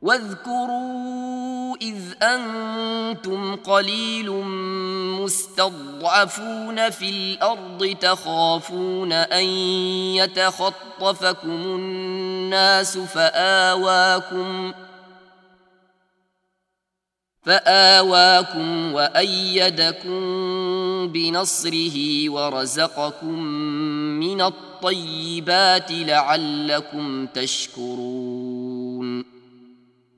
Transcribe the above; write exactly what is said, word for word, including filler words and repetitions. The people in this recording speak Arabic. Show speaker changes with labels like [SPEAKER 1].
[SPEAKER 1] واذكروا إذ أنتم قليل مستضعفون في الأرض تخافون أن يتخطفكم الناس فآواكم فآواكم وأيدكم بنصره ورزقكم من الطيبات لعلكم تشكرون